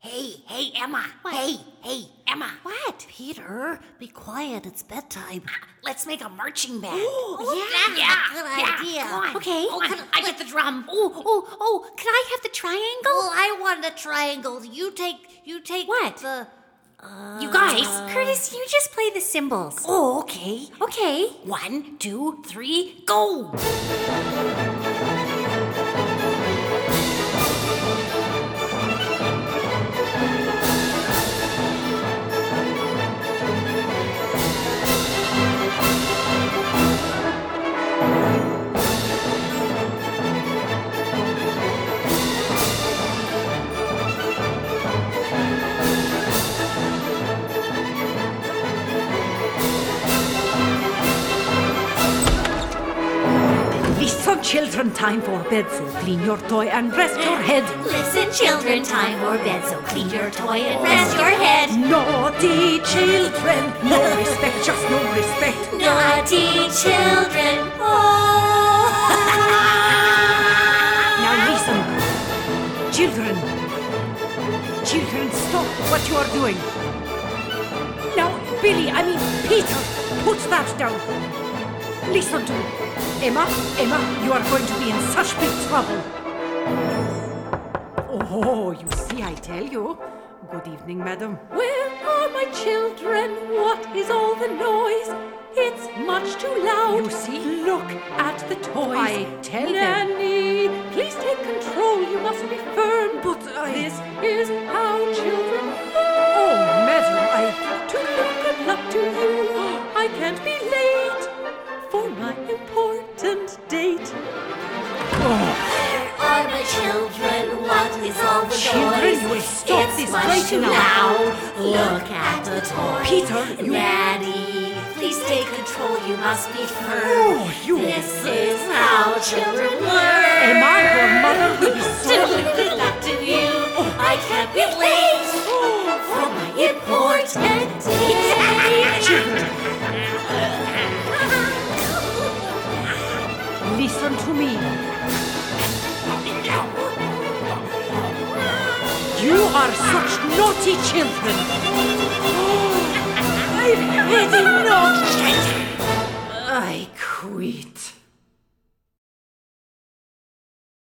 Hey, Emma. What? Hey, Emma. What? Peter, be quiet. It's bedtime. Let's make a marching band. Good idea. Come on. Okay. I get the drum. Oh, can I have the triangle? Well, I want a triangle. You take What? the... You guys. Curtis, you just play the cymbals. Oh, okay. Okay. 1, 2, 3, go. Listen, children, time for bed, so clean your toy and rest your head. Listen, children, time for bed, so clean your toy and rest your head. Naughty children, no respect, just no respect. Naughty children, oh. Now listen, children, stop what you are doing. Now, Peter, put that down. Listen to me. Emma, you are going to be in such big trouble. Oh, you see, I tell you. Good evening, madam. Where are my children? What is all the noise? It's much too loud. You see? Look at the toys. I tell them. Nanny, please take control. You must be firm. But This is how children Oh, madam, Good luck to you. I can't be late for my important date. Are my children, what is all the Children, noise? you will stop it's this much right too now. loud. Look at the toys. Peter, you... Nanny, please take control. You must be firm. Oh, you... This is how children learn. Emma, your mother will be so... Good luck to you. I can't be late for my important date. Children, listen to me. You are such naughty children. I've had enough. I quit.